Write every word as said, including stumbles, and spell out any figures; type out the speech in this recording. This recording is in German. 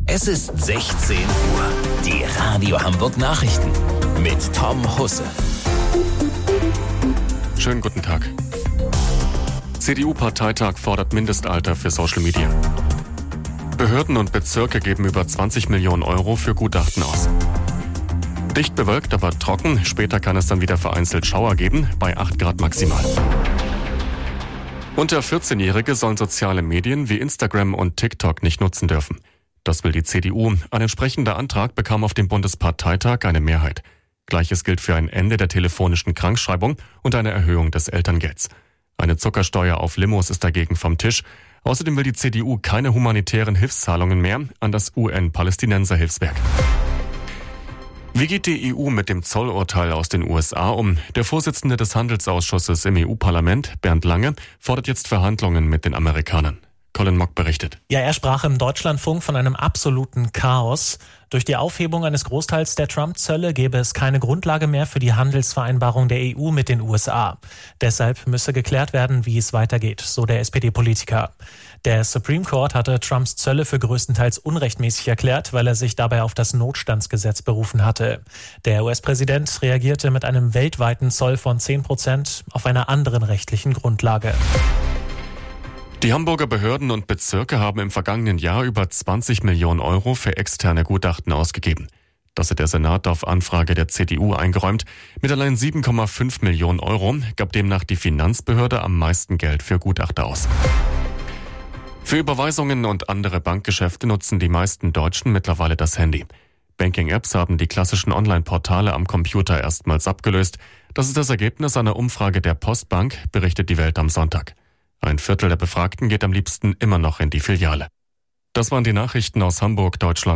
Es ist sechzehn Uhr. Die Radio Hamburg Nachrichten mit Tom Husse. Schönen guten Tag. C D U-Parteitag fordert Mindestalter für Social Media. Behörden und Bezirke geben über zwanzig Millionen Euro für Gutachten aus. Dicht bewölkt, aber trocken. Später kann es dann wieder vereinzelt Schauer geben, bei acht Grad maximal. Unter vierzehnjährige sollen soziale Medien wie Instagram und TikTok nicht nutzen dürfen. Das will die C D U. Ein entsprechender Antrag bekam auf dem Bundesparteitag eine Mehrheit. Gleiches gilt für ein Ende der telefonischen Krankschreibung und eine Erhöhung des Elterngelds. Eine Zuckersteuer auf Limos ist dagegen vom Tisch. Außerdem will die C D U keine humanitären Hilfszahlungen mehr an das U N-Palästinenser-Hilfswerk. Wie geht die E U mit dem Zollurteil aus den U S A um? Der Vorsitzende des Handelsausschusses im E U-Parlament, Bernd Lange, fordert jetzt Verhandlungen mit den Amerikanern. Colin Mock berichtet. Ja, er sprach im Deutschlandfunk von einem absoluten Chaos. Durch die Aufhebung eines Großteils der Trump-Zölle gäbe es keine Grundlage mehr für die Handelsvereinbarung der E U mit den U S A. Deshalb müsse geklärt werden, wie es weitergeht, so der S P D-Politiker. Der Supreme Court hatte Trumps Zölle für größtenteils unrechtmäßig erklärt, weil er sich dabei auf das Notstandsgesetz berufen hatte. Der U S-Präsident reagierte mit einem weltweiten Zoll von zehn Prozent auf einer anderen rechtlichen Grundlage. Die Hamburger Behörden und Bezirke haben im vergangenen Jahr über zwanzig Millionen Euro für externe Gutachten ausgegeben. Das hat der Senat auf Anfrage der C D U eingeräumt. Mit allein sieben Komma fünf Millionen Euro gab demnach die Finanzbehörde am meisten Geld für Gutachter aus. Für Überweisungen und andere Bankgeschäfte nutzen die meisten Deutschen mittlerweile das Handy. Banking-Apps haben die klassischen Online-Portale am Computer erstmals abgelöst. Das ist das Ergebnis einer Umfrage der Postbank, berichtet die Welt am Sonntag. Ein Viertel der Befragten geht am liebsten immer noch in die Filiale. Das waren die Nachrichten aus Hamburg, Deutschland.